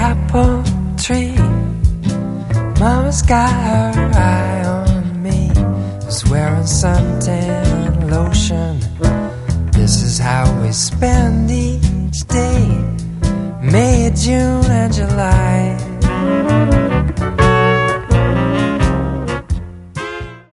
apple tree. Mama's got her eye on me. Was wearing suntan lotion. This is how we spend each day. May, June, and July.